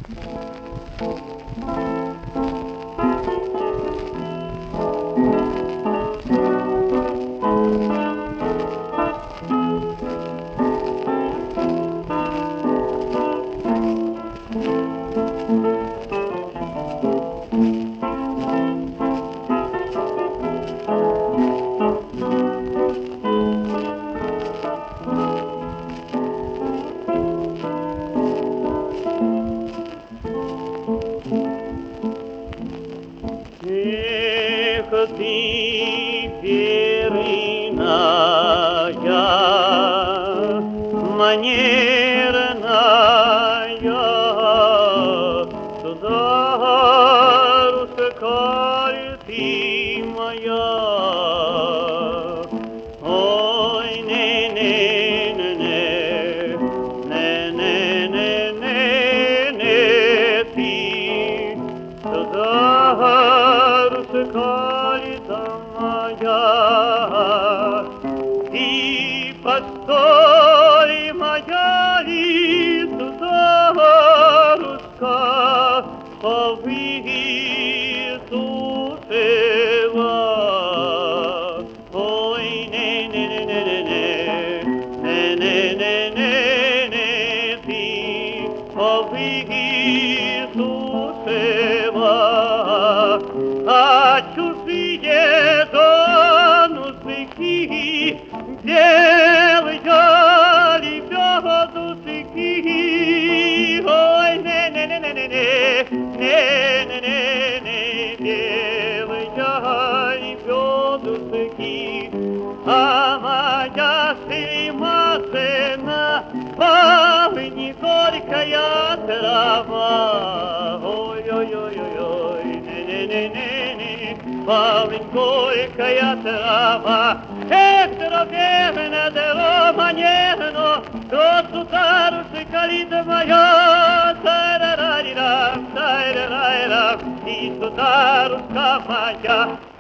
Эх, ты верная, манерная, сударушка, ты моя. Ой, не-не-не-не, не-не-не-не-не, ты, сударушка моя. И постой, моя ли, сударушка, повысушила. Ой, не-не-не-не-не, не-не-не-не-не, ты повысушила. А чужие донушки делали ведушки. Ой, не-не-не-не-не, не-не-не-не, делали ведушки. А моя сына, не горькая трава. Ой-ой-ой-ой, не-не-не-не, горькая трава. Верно, манерно, то сударушка лида моя, та-ра-ра-ри-ра, та-ра-ра-ра, и сударушка моя.